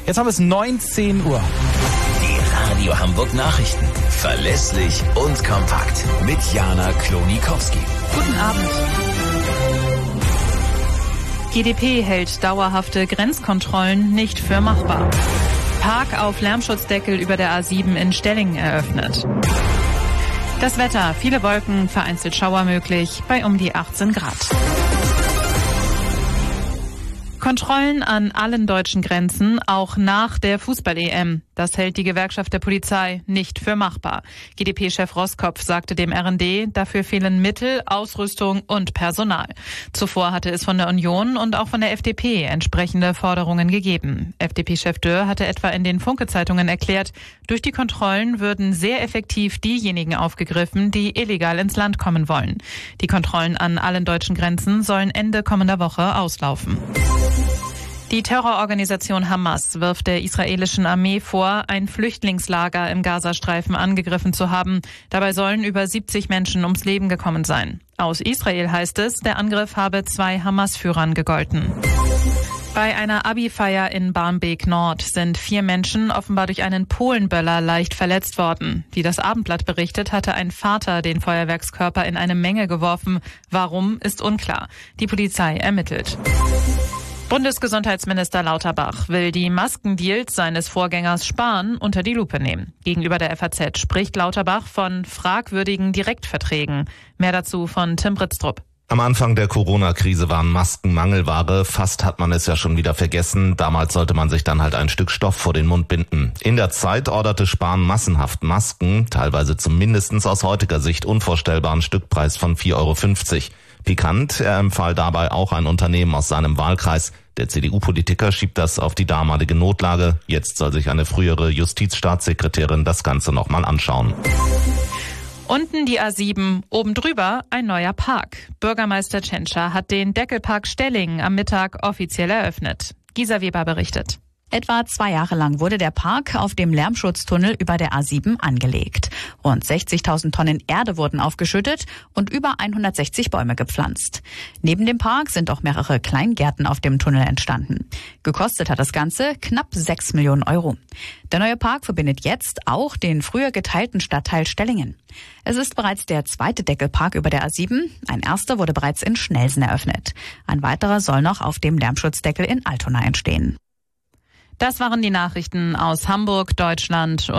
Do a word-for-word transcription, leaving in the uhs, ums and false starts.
Jetzt haben wir es neunzehn Uhr. Die Radio Hamburg Nachrichten. Verlässlich und kompakt. Mit Jana Klonikowski. Guten Abend. G d P hält dauerhafte Grenzkontrollen nicht für machbar. Park auf Lärmschutzdeckel über der A sieben in Stellingen eröffnet. Das Wetter, viele Wolken, vereinzelt Schauer möglich, bei um die achtzehn Grad. Kontrollen an allen deutschen Grenzen, auch nach der Fußball-E M. Das hält die Gewerkschaft der Polizei nicht für machbar. G d P-Chef Roskopf sagte dem R N D, dafür fehlen Mittel, Ausrüstung und Personal. Zuvor hatte es von der Union und auch von der F D P entsprechende Forderungen gegeben. F D P-Chef Dörr hatte etwa in den Funke-Zeitungen erklärt, durch die Kontrollen würden sehr effektiv diejenigen aufgegriffen, die illegal ins Land kommen wollen. Die Kontrollen an allen deutschen Grenzen sollen Ende kommender Woche auslaufen. Die Terrororganisation Hamas wirft der israelischen Armee vor, ein Flüchtlingslager im Gazastreifen angegriffen zu haben. Dabei sollen über siebzig Menschen ums Leben gekommen sein. Aus Israel heißt es, der Angriff habe zwei Hamas-Führern gegolten. Bei einer Abi-Feier in Barmbek Nord sind vier Menschen offenbar durch einen Polenböller leicht verletzt worden. Wie das Abendblatt berichtet, hatte ein Vater den Feuerwerkskörper in eine Menge geworfen. Warum, ist unklar. Die Polizei ermittelt. Bundesgesundheitsminister Lauterbach will die Maskendeals seines Vorgängers Spahn unter die Lupe nehmen. Gegenüber der F A Z spricht Lauterbach von fragwürdigen Direktverträgen. Mehr dazu von Tim Britztrup. Am Anfang der Corona-Krise waren Masken Mangelware. Fast hat man es ja schon wieder vergessen. Damals sollte man sich dann halt ein Stück Stoff vor den Mund binden. In der Zeit orderte Spahn massenhaft Masken, teilweise zum mindestens aus heutiger Sicht unvorstellbaren Stückpreis von vier Euro fünfzig. Pikant, er empfahl dabei auch ein Unternehmen aus seinem Wahlkreis. Der C D U-Politiker schiebt das auf die damalige Notlage. Jetzt soll sich eine frühere Justizstaatssekretärin das Ganze nochmal anschauen. Unten die A sieben, oben drüber ein neuer Park. Bürgermeister Tschentscher hat den Deckelpark Stellingen am Mittag offiziell eröffnet. Gisa Weber berichtet. Etwa zwei Jahre lang wurde der Park auf dem Lärmschutztunnel über der A sieben angelegt. Rund sechzigtausend Tonnen Erde wurden aufgeschüttet und über hundertsechzig Bäume gepflanzt. Neben dem Park sind auch mehrere Kleingärten auf dem Tunnel entstanden. Gekostet hat das Ganze knapp sechs Millionen Euro. Der neue Park verbindet jetzt auch den früher geteilten Stadtteil Stellingen. Es ist bereits der zweite Deckelpark über der A sieben. Ein erster wurde bereits in Schnelsen eröffnet. Ein weiterer soll noch auf dem Lärmschutzdeckel in Altona entstehen. Das waren die Nachrichten aus Hamburg, Deutschland.